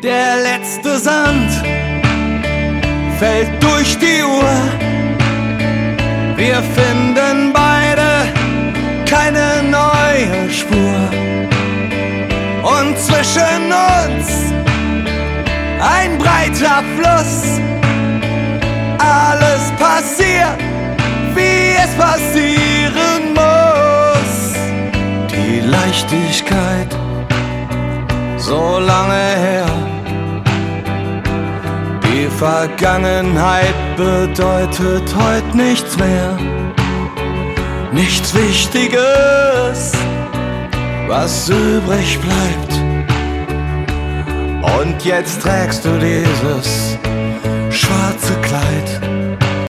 Der letzte Sand fällt durch die Uhr. Wir finden beide keine neue Spur. Und zwischen uns ein breiter Fluss. Alles passiert, wie es passieren muss. Die Leichtigkeit, so lange her. Die Vergangenheit bedeutet heute nichts mehr. Nichts Wichtiges, was übrig bleibt. Und jetzt trägst du dieses